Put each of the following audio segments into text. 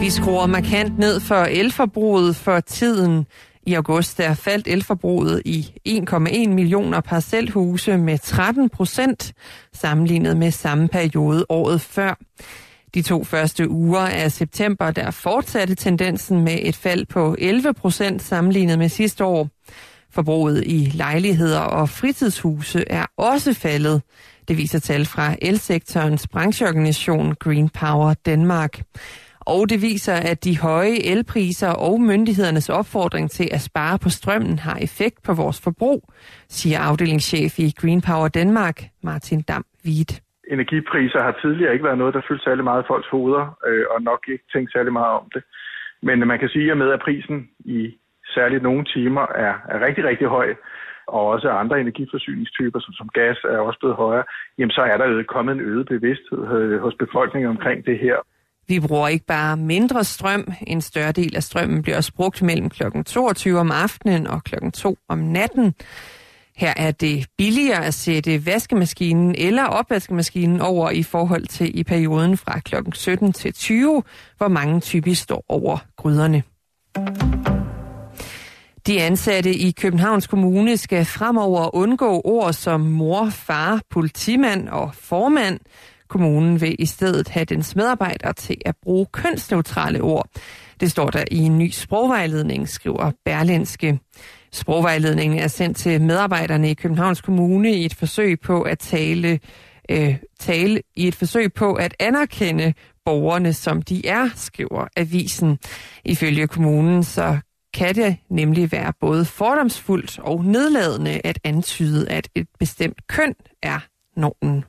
Vi skruer markant ned for elforbruget for tiden. I august der faldt elforbruget i 1,1 millioner parcelhuse med 13% sammenlignet med samme periode året før. De 2 første uger af september der fortsatte tendensen med et fald på 11% sammenlignet med sidste år. Forbruget i lejligheder og fritidshuse er også faldet. Det viser tal fra elsektorens brancheorganisation Green Power Denmark. Og det viser, at de høje elpriser og myndighedernes opfordring til at spare på strømmen har effekt på vores forbrug, siger afdelingschef i Green Power Denmark, Martin Dam-Hvidt. Energipriser har tidligere ikke været noget, der fyldte særlig meget i folks hoveder, og nok ikke tænkt særlig meget om det. Men man kan sige, at med at prisen i særligt nogle timer er rigtig, rigtig høj, og også andre energiforsyningstyper, som gas, er også blevet højere, jamen så er der jo kommet en øget bevidsthed hos befolkningen omkring det her. Vi bruger ikke bare mindre strøm. En større del af strømmen bliver også brugt mellem kl. 22 om aftenen og kl. 2 om natten. Her er det billigere at sætte vaskemaskinen eller opvaskemaskinen over i forhold til i perioden fra kl. 17 til 20, hvor mange typisk står over gryderne. De ansatte i Københavns Kommune skal fremover undgå ord som mor, far, politimand og formand. Kommunen vil i stedet have dens medarbejdere til at bruge kønsneutrale ord. Det står der i en ny sprogvejledning, skriver Berlingske. Sprogvejledningen er sendt til medarbejderne i Københavns Kommune i et forsøg på at anerkende borgerne, som de er, skriver avisen. Ifølge kommunen så kan det nemlig være både fordomsfuldt og nedladende at antyde, at et bestemt køn er normen.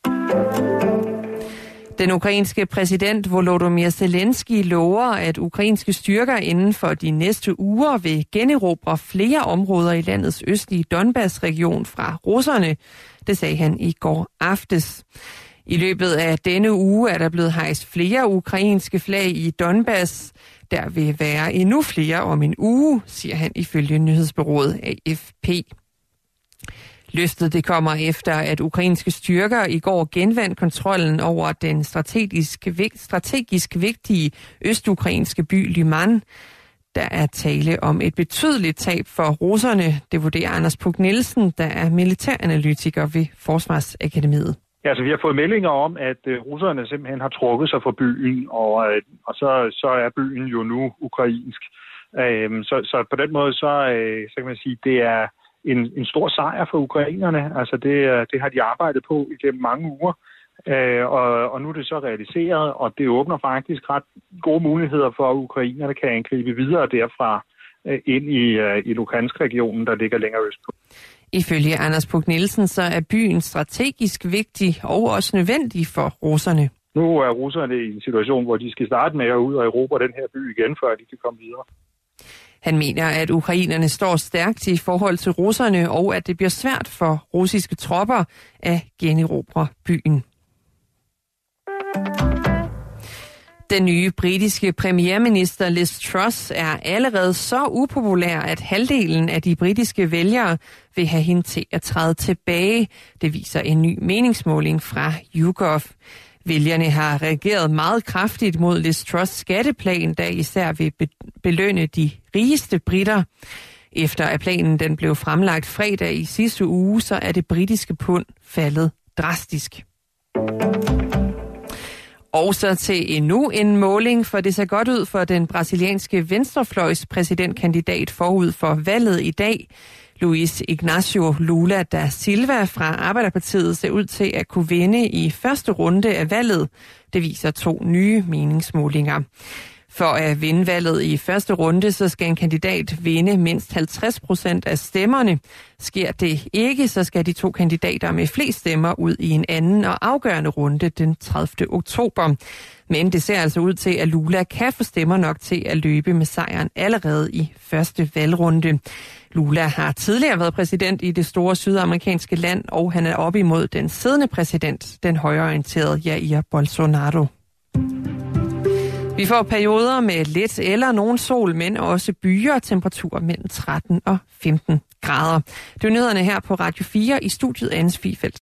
Den ukrainske præsident Volodymyr Zelensky lover, at ukrainske styrker inden for de næste uger vil generobre flere områder i landets østlige Donbass-region fra russerne. Det sagde han i går aftes. I løbet af denne uge er der blevet hejst flere ukrainske flag i Donbass. Der vil være endnu flere om en uge, siger han ifølge nyhedsbureauet AFP. Løftet det kommer efter, at ukrainske styrker i går genvandt kontrollen over den strategisk vigtige østukrainske by Lyman. Der er tale om et betydeligt tab for russerne, det vurderer Anders Puk Nielsen, der er militæranalytiker ved Forsvarsakademiet. Ja, altså, vi har fået meldinger om, at russerne simpelthen har trukket sig fra byen, og så er byen jo nu ukrainsk. Så på den måde, så kan man sige, det er en stor sejr for ukrainerne. Altså det har de arbejdet på igennem mange uger, og nu er det så realiseret, og det åbner faktisk ret gode muligheder for, at ukrainerne kan angribe videre derfra ind i Luhansk-regionen, der ligger længere østpå. Ifølge Anders Puk Nielsen, så er byen strategisk vigtig og også nødvendig for russerne. Nu er russerne i en situation, hvor de skal starte med at ud og erobre den her by igen, før de kan komme videre. Han mener, at ukrainerne står stærkt i forhold til russerne, og at det bliver svært for russiske tropper at generobre byen. Den nye britiske premierminister Liz Truss er allerede så upopulær, at halvdelen af de britiske vælgere vil have hende til at træde tilbage. Det viser en ny meningsmåling fra YouGov. Vælgerne har reageret meget kraftigt mod Liz Truss' skatteplan, der især vil belønne de rigeste britter. Efter at planen den blev fremlagt fredag i sidste uge, så er det britiske pund faldet drastisk. Og så til endnu en måling, for det ser godt ud for den brasilianske venstrefløjs præsidentkandidat forud for valget i dag. Luiz Inácio Lula da Silva fra Arbejderpartiet ser ud til at kunne vinde i første runde af valget. Det viser 2 nye meningsmålinger. For at vinde valget i første runde, så skal en kandidat vinde mindst 50% af stemmerne. Sker det ikke, så skal de 2 kandidater med flest stemmer ud i en anden og afgørende runde den 30. oktober. Men det ser altså ud til, at Lula kan få stemmer nok til at løbe med sejren allerede i første valgrunde. Lula har tidligere været præsident i det store sydamerikanske land, og han er op imod den siddende præsident, den højreorienterede Jair Bolsonaro. Vi får perioder med lidt eller nogen sol, men også byer og temperaturer mellem 13 og 15 grader. Det er nyhederne her på Radio 4 i studiet Anne Svifeldt.